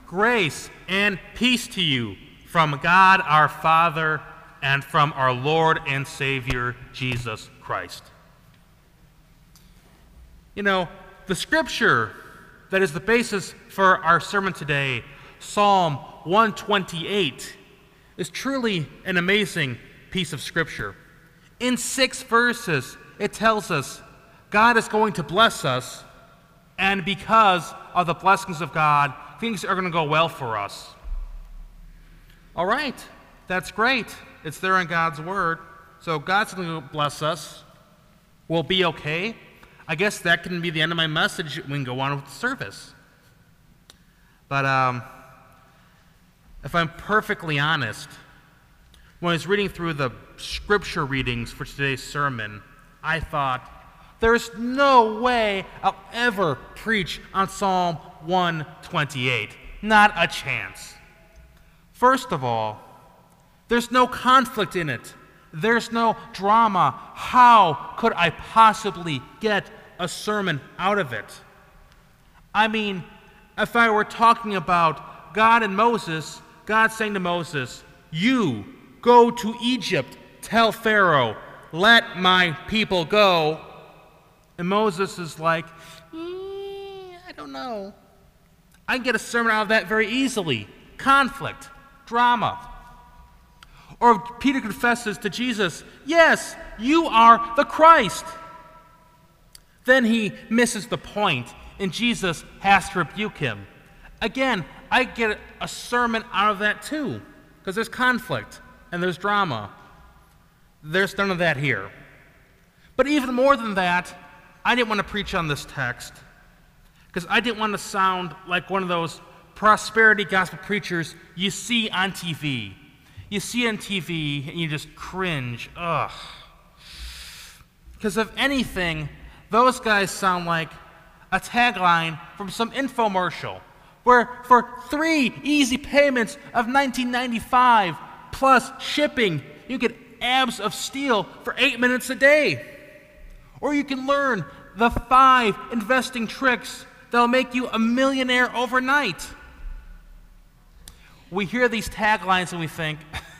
Grace and peace to you from God our Father and from our Lord and Savior, Jesus Christ. You know, the scripture that is the basis for our sermon today, Psalm 128, is truly an amazing piece of scripture. In 6 verses, it tells us God is going to bless us, and because of the blessings of God, things are going to go well for us. All right, that's great. It's there in God's word. So God's going to bless us. We'll be okay. I guess that can be the end of my message. We can go on with the service. But if I'm perfectly honest, when I was reading through the scripture readings for today's sermon, I thought, there's no way I'll ever preach on Psalm 128. Not a chance. First of all, there's no conflict in it. There's no drama. How could I possibly get a sermon out of it? I mean, if I were talking about God and Moses, God saying to Moses, you go to Egypt, tell Pharaoh, let my people go. And Moses is like, I don't know. I can get a sermon out of that very easily. Conflict, drama. Or Peter confesses to Jesus, yes, you are the Christ. Then he misses the point, and Jesus has to rebuke him. Again, I get a sermon out of that too, because there's conflict and there's drama. There's none of that here. But even more than that, I didn't want to preach on this text because I didn't want to sound like one of those prosperity gospel preachers you see on TV. You see on TV and you just cringe. Ugh. Because if anything, those guys sound like a tagline from some infomercial where for 3 easy payments of $19.95 plus shipping, you get abs of steel for 8 minutes a day. Or you can learn the 5 investing tricks that'll make you a millionaire overnight. We hear these taglines and we think,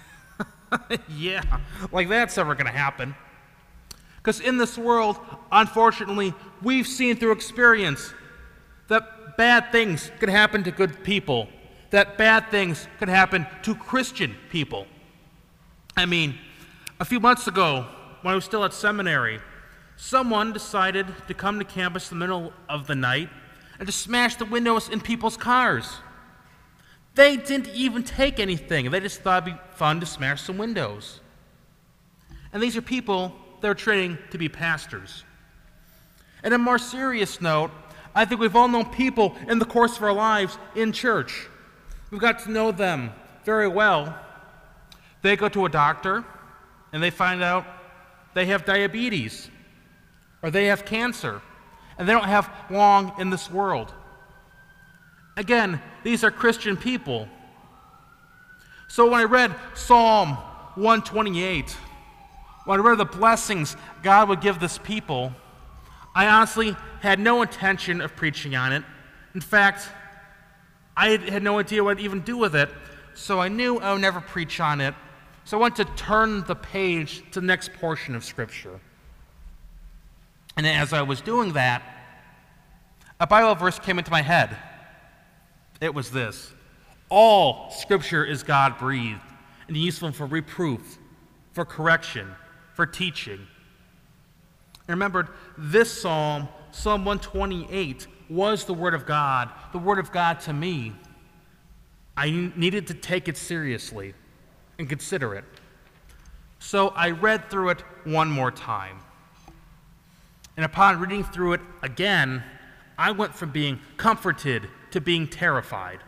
yeah, like that's never going to happen. Because in this world, unfortunately, we've seen through experience that bad things can happen to good people, that bad things can happen to Christian people. I mean, a few months ago, when I was still at seminary, someone decided to come to campus in the middle of the night and to smash the windows in people's cars. They didn't even take anything. They just thought it'd be fun to smash some windows. And these are people that are training to be pastors. And on a more serious note, I think we've all known people in the course of our lives in church. We've got to know them very well. They go to a doctor and they find out they have diabetes or they have cancer and they don't have long in this world. Again, these are Christian people. So when I read Psalm 128, when I read the blessings God would give this people, I honestly had no intention of preaching on it. In fact, I had no idea what I'd even do with it, so I knew I would never preach on it. So I went to turn the page to the next portion of Scripture. And as I was doing that, a Bible verse came into my head. It was this: all Scripture is God-breathed and useful for reproof, for correction, for teaching. I remembered this psalm, Psalm 128, was the Word of God to me. I needed to take it seriously and consider it. So I read through it one more time. And upon reading through it again, I went from being comforted to being terrified.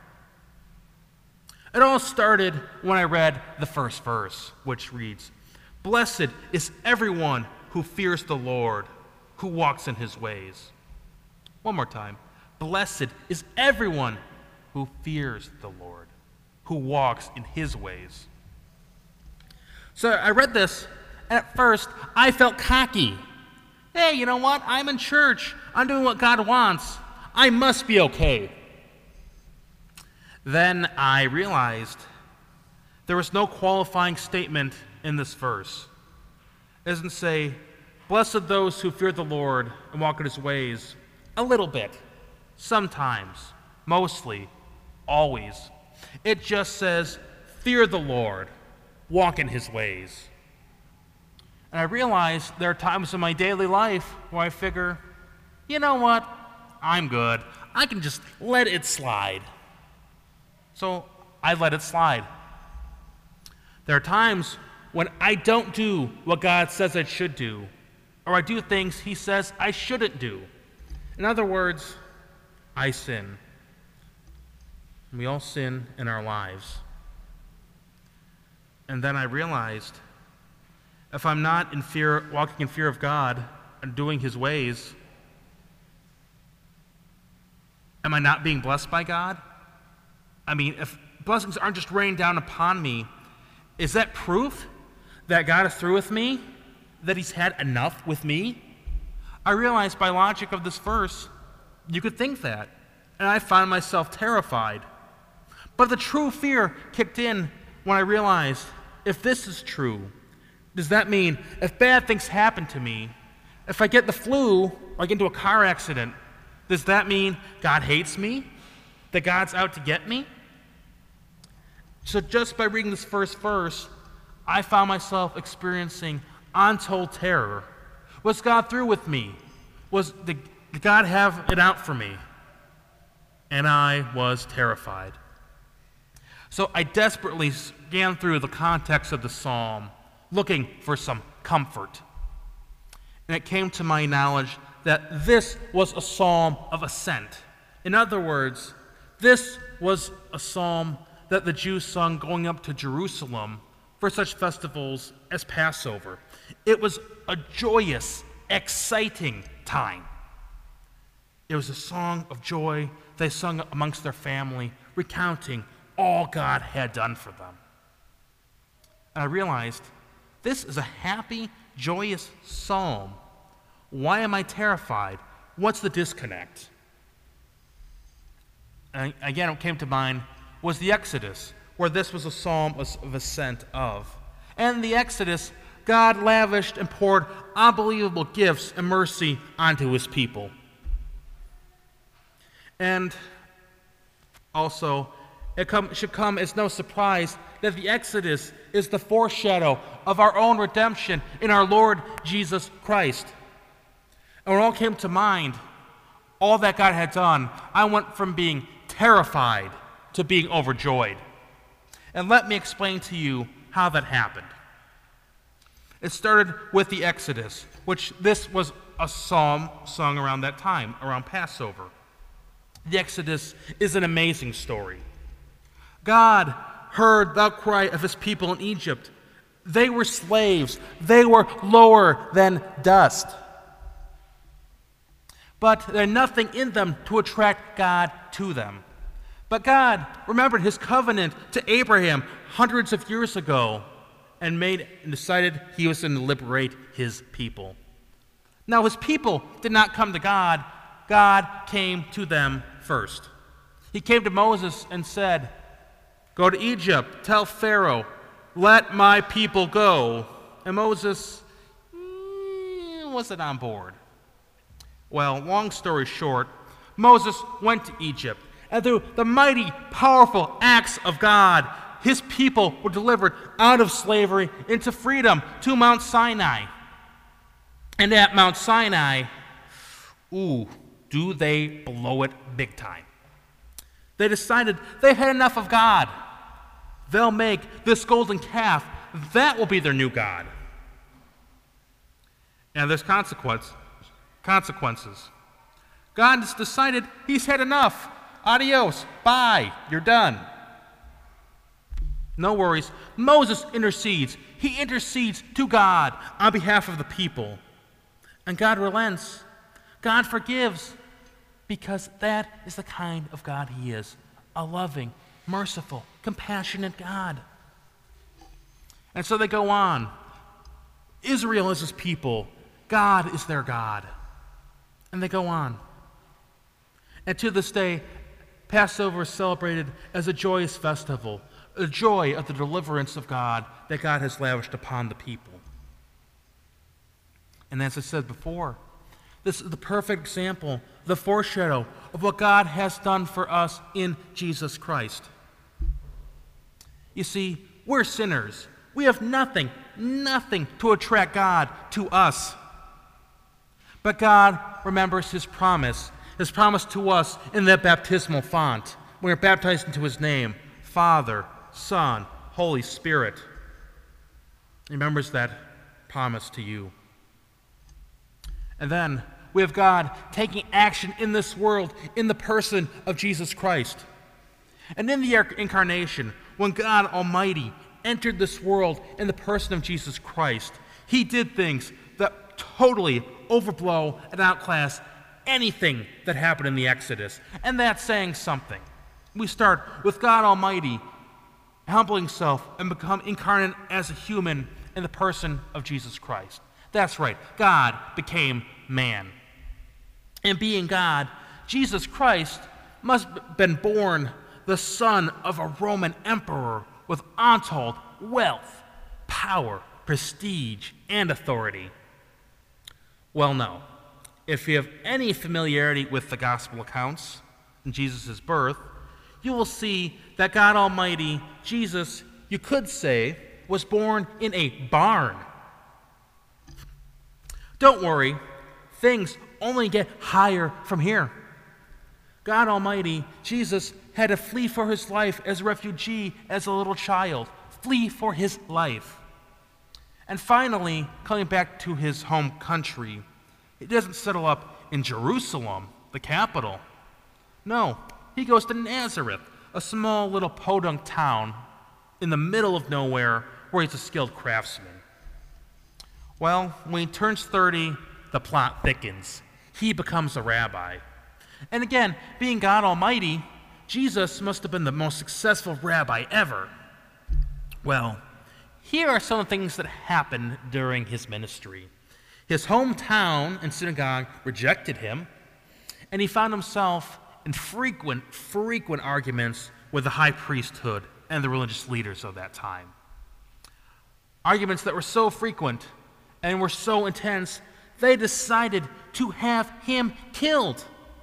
It all started when I read the first verse, which reads, "Blessed is everyone who fears the Lord, who walks in his ways." One more time. Blessed is everyone who fears the Lord, who walks in his ways. So I read this, and at first I felt cocky. Hey, you know what? I'm in church. I'm doing what God wants. I must be okay. Then I realized there was no qualifying statement in this verse. It doesn't say, "Blessed those who fear the Lord and walk in his ways." A little bit, sometimes, mostly, always. It just says, "Fear the Lord, walk in his ways." And I realize there are times in my daily life where I figure, you know what? I'm good. I can just let it slide. So I let it slide. There are times when I don't do what God says I should do, or I do things he says I shouldn't do. In other words, I sin. We all sin in our lives. And then I realized, if I'm not in fear, walking in fear of God and doing his ways, am I not being blessed by God? I mean, if blessings aren't just raining down upon me, is that proof that God is through with me? That he's had enough with me? I realized by logic of this verse, you could think that. And I found myself terrified. But the true fear kicked in when I realized, if this is true, does that mean if bad things happen to me, if I get the flu or get into a car accident, does that mean God hates me? That God's out to get me? So just by reading this first verse, I found myself experiencing untold terror. Was God through with me? Did God have it out for me? And I was terrified. So I desperately scanned through the context of the psalm, looking for some comfort. And it came to my knowledge that this was a psalm of ascent. In other words, this was a psalm that the Jews sung going up to Jerusalem for such festivals as Passover. It was a joyous, exciting time. It was a song of joy they sung amongst their family, recounting all God had done for them. And I realized, this is a happy, joyous psalm. Why am I terrified? What's the disconnect? And again, what came to mind was the Exodus, where this was a psalm of ascent of. And in the Exodus, God lavished and poured unbelievable gifts and mercy onto his people. And also, it should come as no surprise that the Exodus is the foreshadow of our own redemption in our Lord Jesus Christ. And when it all came to mind, all that God had done, I went from being terrified to being overjoyed. And let me explain to you how that happened. It started with the Exodus, which this was a psalm sung around that time, around Passover. The Exodus is an amazing story. God heard the cry of his people in Egypt. They were slaves. They were lower than dust. But there had nothing in them to attract God to them. But God remembered his covenant to Abraham hundreds of years ago and decided he was going to liberate his people. Now, his people did not come to God. God came to them first. He came to Moses and said, "Go to Egypt, tell Pharaoh, let my people go." And Moses wasn't on board. Well, long story short, Moses went to Egypt, and through the mighty, powerful acts of God, his people were delivered out of slavery into freedom to Mount Sinai. And at Mount Sinai, do they blow it big time. They decided they've had enough of God. They'll make this golden calf. That will be their new God. And there's consequences. God has decided he's had enough. Adios. Bye. You're done. No worries. Moses intercedes. He intercedes to God on behalf of the people. And God relents. God forgives. Because that is the kind of God he is. A loving, merciful, compassionate God. And so they go on. Israel is his people. God is their God. And they go on. And to this day, Passover is celebrated as a joyous festival, a joy of the deliverance of God that God has lavished upon the people. And as I said before, this is the perfect example, the foreshadow of what God has done for us in Jesus Christ. You see, we're sinners. We have nothing to attract God to us. But God remembers his promise to us in that baptismal font. We are baptized into his name, Father, Son, Holy Spirit. He remembers that promise to you. And then we have God taking action in this world in the person of Jesus Christ. And in the incarnation, when God Almighty entered this world in the person of Jesus Christ, he did things that totally overblow and outclass anything that happened in the Exodus. And that's saying something. We start with God Almighty humbling himself and become incarnate as a human in the person of Jesus Christ. That's right, God became man. And being God, Jesus Christ must have been born the son of a Roman emperor with untold wealth, power, prestige, and authority. Well, no. If you have any familiarity with the gospel accounts in Jesus' birth, you will see that God Almighty, Jesus, you could say, was born in a barn. Don't worry, things only get higher from here. God Almighty, Jesus, had to flee for his life as a refugee, as a little child. Flee for his life. And finally, coming back to his home country, he doesn't settle up in Jerusalem, the capital. No, he goes to Nazareth, a small little podunk town in the middle of nowhere where he's a skilled craftsman. Well, when he turns 30, the plot thickens. He becomes a rabbi. And again, being God Almighty, Jesus must have been the most successful rabbi ever. Well, here are some of the things that happened during his ministry. His hometown and synagogue rejected him, and he found himself in frequent arguments with the high priesthood and the religious leaders of that time. Arguments that were so frequent and were so intense, they decided to have him killed.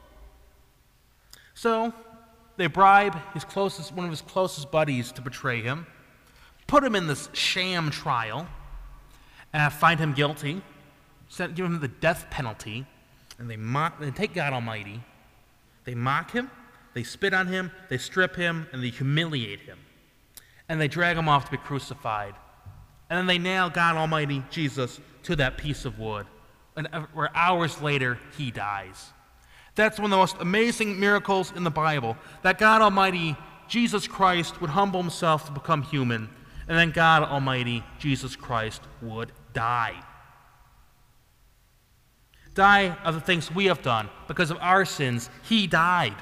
So they bribe one of his closest buddies to betray him, put him in this sham trial, find him guilty, give him the death penalty, and they take God Almighty, they mock him, they spit on him, they strip him, and they humiliate him. And they drag him off to be crucified. And then they nail God Almighty, Jesus, to that piece of wood. And where hours later, he dies. That's one of the most amazing miracles in the Bible, that God Almighty, Jesus Christ, would humble himself to become human, and then God Almighty, Jesus Christ, would die. Die of the things we have done. Because of our sins, he died.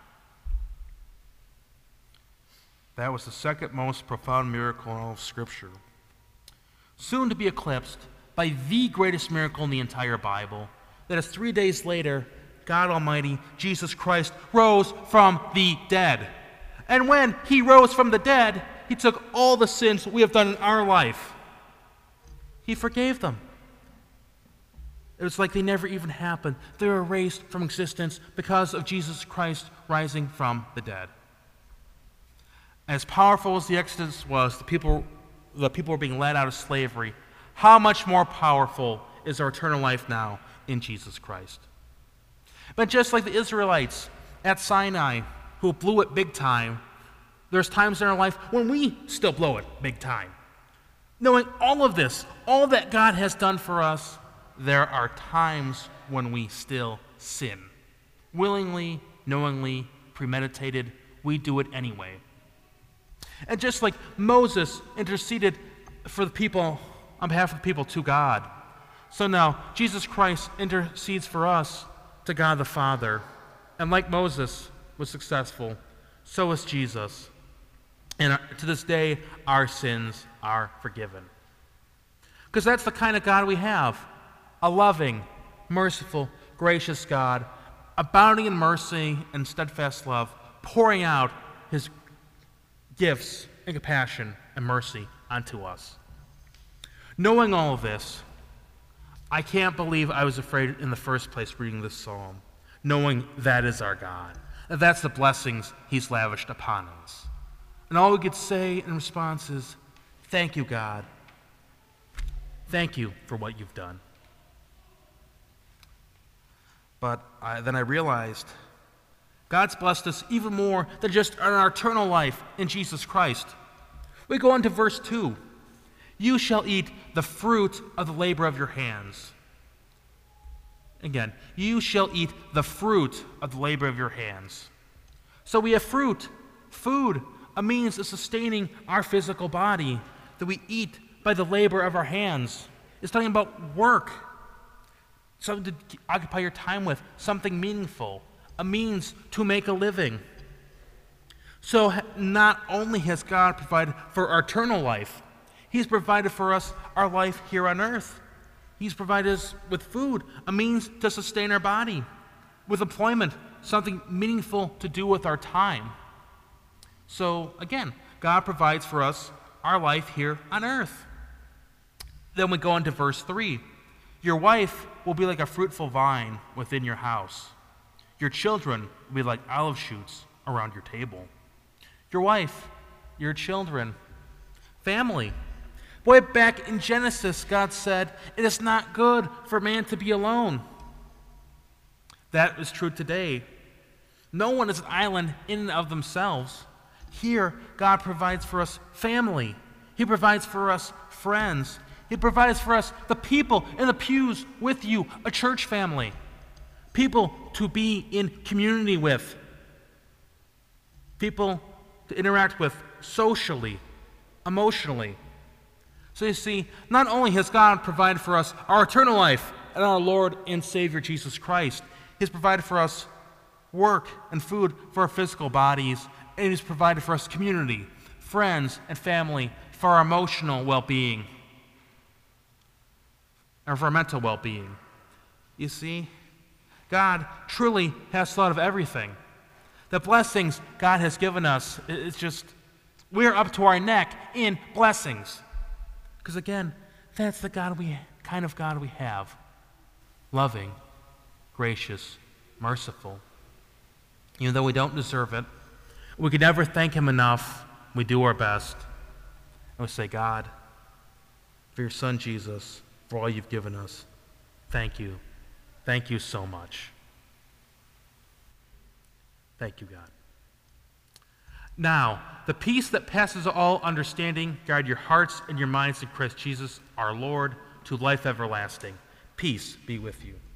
That was the second most profound miracle in all of Scripture. Soon to be eclipsed by the greatest miracle in the entire Bible, that is 3 days later, God Almighty, Jesus Christ, rose from the dead. And when he rose from the dead, he took all the sins we have done in our life. He forgave them. It was like they never even happened. They were erased from existence because of Jesus Christ rising from the dead. As powerful as the Exodus was, the people were being led out of slavery, how much more powerful is our eternal life now in Jesus Christ? But just like the Israelites at Sinai, who blew it big time, there's times in our life when we still blow it big time. Knowing all of this, all that God has done for us, there are times when we still sin. Willingly, knowingly, premeditated, we do it anyway. And just like Moses interceded for the people, on behalf of the people to God, so now Jesus Christ intercedes for us to God the Father. And like Moses was successful, so is Jesus. And to this day, our sins are forgiven. Because that's the kind of God we have. A loving, merciful, gracious God, abounding in mercy and steadfast love, pouring out his gifts and compassion and mercy onto us. Knowing all of this, I can't believe I was afraid in the first place reading this psalm, knowing that is our God, that that's the blessings he's lavished upon us. And all we could say in response is, thank you, God. Thank you for what you've done. But then I realized God's blessed us even more than just in our eternal life in Jesus Christ. We go on to verse 2. You shall eat the fruit of the labor of your hands. Again, you shall eat the fruit of the labor of your hands. So we have fruit, food, a means of sustaining our physical body that we eat by the labor of our hands. It's talking about work, something to occupy your time with, something meaningful, a means to make a living. So not only has God provided for our eternal life, he's provided for us our life here on earth. He's provided us with food, a means to sustain our body, with employment, something meaningful to do with our time. So again, God provides for us our life here on earth. Then we go into verse 3. Your wife will be like a fruitful vine within your house. Your children will be like olive shoots around your table. Your wife, your children, family. Way back in Genesis, God said, it is not good for man to be alone. That is true today. No one is an island in and of themselves. Here, God provides for us family. He provides for us friends. He provides for us the people in the pews with you, a church family. People to be in community with. People to interact with socially, emotionally. So you see, not only has God provided for us our eternal life and our Lord and Savior Jesus Christ, he's provided for us work and food for our physical bodies, and he's provided for us community, friends, and family for our emotional well-being, and for our mental well-being. You see, God truly has thought of everything. The blessings God has given us, it's just, we're up to our neck in blessings. Because again, that's the kind of God we have. Loving, gracious, merciful. Even though we don't deserve it, we could never thank him enough. We do our best. And we say, God, for your son Jesus, for all you've given us, thank you. Thank you so much. Thank you, God. Now, the peace that passes all understanding, guard your hearts and your minds in Christ Jesus, our Lord, to life everlasting. Peace be with you.